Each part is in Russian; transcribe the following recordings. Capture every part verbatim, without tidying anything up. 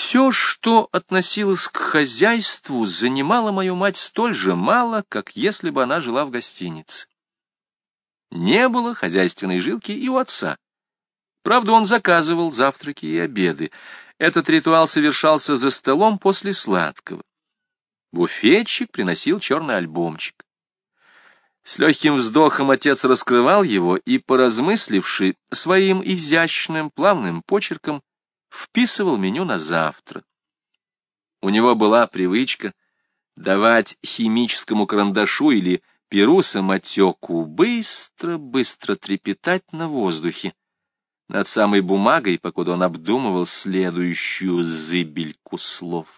Все, что относилось к хозяйству, занимало мою мать столь же мало, как если бы она жила в гостинице. Не было хозяйственной жилки и у отца. Правда, он заказывал завтраки и обеды. Этот ритуал совершался за столом после сладкого. Буфетчик приносил черный альбомчик. С легким вздохом отец раскрывал его и, поразмысливши, своим изящным плавным почерком вписывал меню на завтра. У него была привычка давать химическому карандашу или перу самотеку быстро-быстро трепетать на воздухе над самой бумагой, покуда он обдумывал следующую зыбельку слов.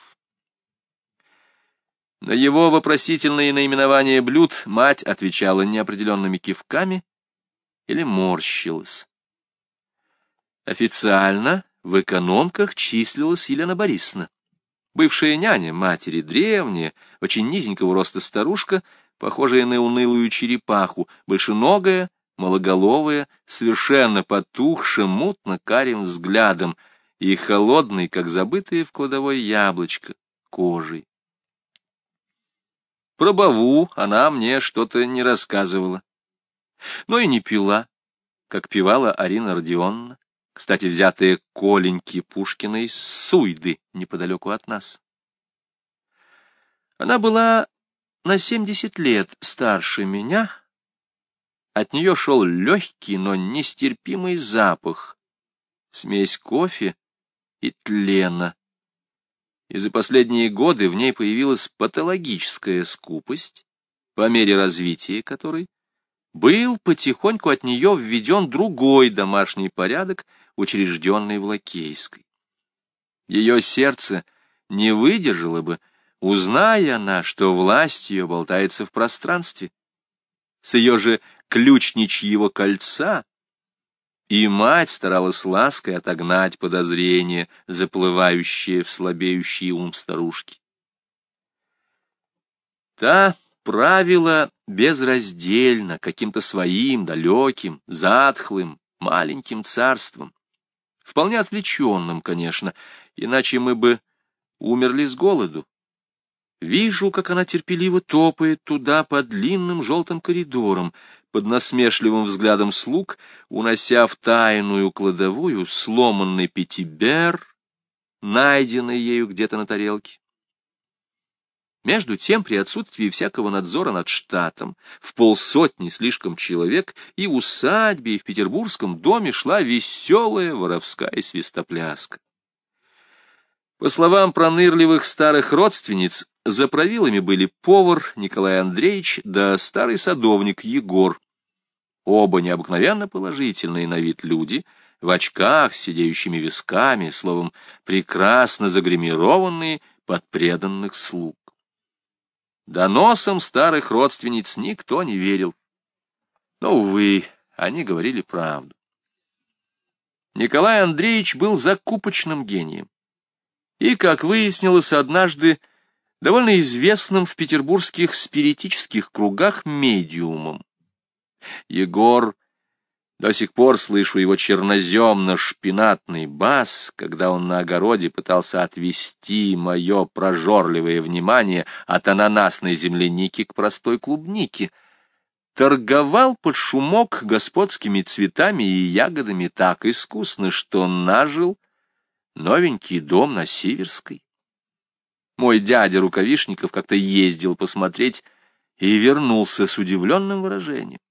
На его вопросительные наименования блюд мать отвечала неопределенными кивками или морщилась. Официально в экономках числилась Елена Борисовна, бывшая няня матери, древняя, очень низенького роста старушка, похожая на унылую черепаху, большеногая, малоголовая, совершенно потухшим, мутно-карим взглядом и холодной, как забытое в кладовой яблочко, кожей. Про Баву она мне что-то не рассказывала, но и не пила, как певала Арина Родионовна, кстати, взятая Коленьки Пушкиной с Суйды неподалеку от нас. Она была на семьдесят лет старше меня. От нее шел легкий, но нестерпимый запах, смесь кофе и тлена. И за последние годы в ней появилась патологическая скупость, по мере развития которой был потихоньку от нее введен другой домашний порядок, учрежденный в Лакейской. Ее сердце не выдержало бы, узная она, что власть ее болтается в пространстве. С ее же ключничьего кольца и мать старалась лаской отогнать подозрения, заплывающие в слабеющий ум старушки. Та правила безраздельно каким-то своим далеким, затхлым, маленьким царством, вполне отвлеченным, конечно, иначе мы бы умерли с голоду. Вижу, как она терпеливо топает туда по длинным желтым коридорам, под насмешливым взглядом слуг, унося в тайную кладовую сломанный пятибер, найденный ею где-то на тарелке. Между тем, при отсутствии всякого надзора над штатом, в полсотни слишком человек, и в усадьбе, и в петербургском доме шла веселая воровская свистопляска. По словам пронырливых старых родственниц, за правилами были повар Николай Андреевич да старый садовник Егор. Оба необыкновенно положительные на вид люди, в очках с сидеющими висками, словом, прекрасно загримированные под преданных слуг. Доносам старых родственниц никто не верил. Но, увы, они говорили правду. Николай Андреевич был закупочным гением. И, как выяснилось однажды, довольно известным в петербургских спиритических кругах медиумом. Егор, до сих пор слышу его черноземно-шпинатный бас, когда он на огороде пытался отвести мое прожорливое внимание от ананасной земляники к простой клубнике, торговал под шумок господскими цветами и ягодами так искусно, что нажил новенький дом на Сиверской. Мой дядя Рукавишников как-то ездил посмотреть и вернулся с удивленным выражением.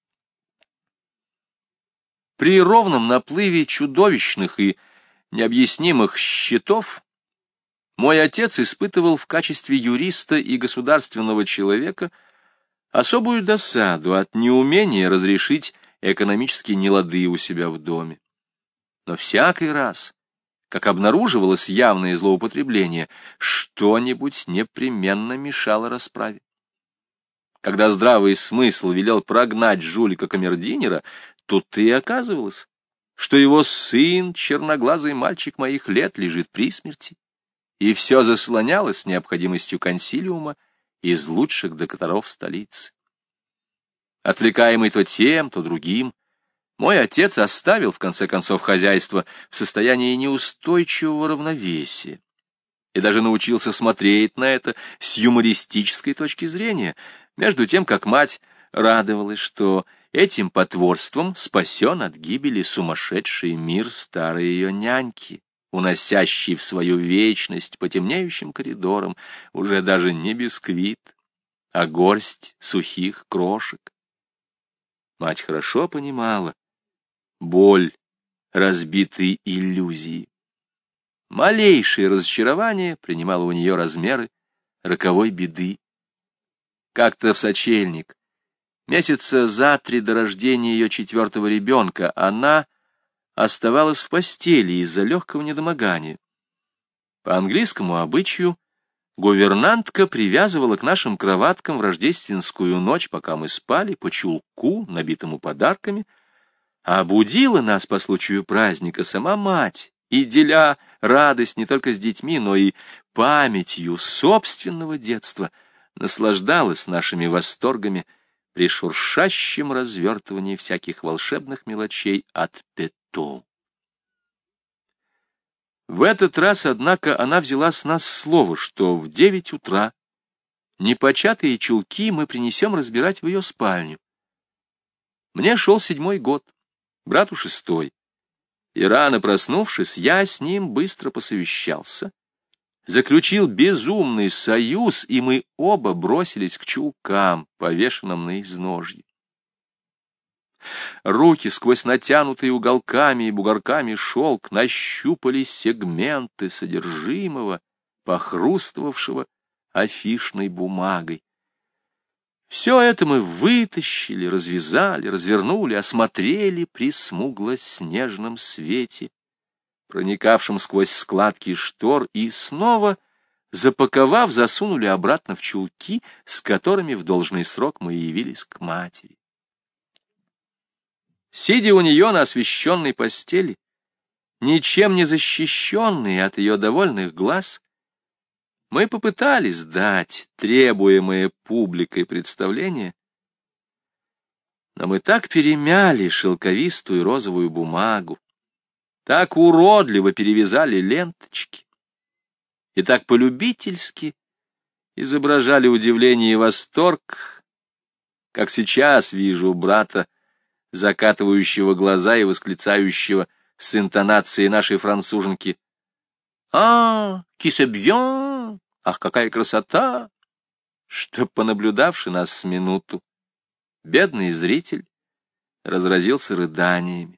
При ровном наплыве чудовищных и необъяснимых счетов мой отец испытывал в качестве юриста и государственного человека особую досаду от неумения разрешить экономические нелады у себя в доме. Но всякий раз, как обнаруживалось явное злоупотребление, что-нибудь непременно мешало расправе. Когда здравый смысл велел прогнать жулика-камердинера, тут и оказывалось, что его сын, черноглазый мальчик моих лет, лежит при смерти, и все заслонялось необходимостью консилиума из лучших докторов столицы. Отвлекаемый то тем, то другим, мой отец оставил, в конце концов, хозяйство в состоянии неустойчивого равновесия. и даже научился смотреть на это с юмористической точки зрения, между тем, как мать радовалась, что этим потворством спасен от гибели сумасшедший мир старой ее няньки, уносящий в свою вечность по темнеющим коридорам уже даже не бисквит, а горсть сухих крошек. Мать хорошо понимала боль разбитой иллюзии. Малейшее разочарование принимало у нее размеры роковой беды. Как-то в сочельник, месяца за три до рождения ее четвертого ребенка, она оставалась в постели из-за легкого недомогания. По английскому обычаю гувернантка привязывала к нашим кроваткам в рождественскую ночь, пока мы спали, по чулку, набитому подарками, а будила нас по случаю праздника сама мать, и, деля радость не только с детьми, но и памятью собственного детства, наслаждалась нашими восторгами при шуршащем развертывании всяких волшебных мелочей от Петто. В этот раз, однако, она взяла с нас слово, что в девять утра непочатые чулки мы принесем разбирать в ее спальню. Мне шел седьмой год, брату шестой, и рано проснувшись, я с ним быстро посовещался, заключил безумный союз, и мы оба бросились к чулкам, повешенным на изножье. Руки сквозь натянутые уголками и бугорками шелк нащупали сегменты содержимого, похрустывавшего афишной бумагой. Все это мы вытащили, развязали, развернули, осмотрели при смугло-снежном свете, проникавшем сквозь складки штор, и снова, запаковав, засунули обратно в чулки, с которыми в должный срок мы явились к матери. Сидя у нее на освещенной постели, ничем не защищенные от ее довольных глаз, мы попытались дать требуемое публикой представление, но мы так перемяли шелковистую розовую бумагу, так уродливо перевязали ленточки и так полюбительски изображали удивление и восторг, как сейчас вижу брата, закатывающего глаза и восклицающего с интонацией нашей француженки: «А, qui c'est bien! Ах, какая красота!» Что, понаблюдавши нас с минуту, бедный зритель разразился рыданиями.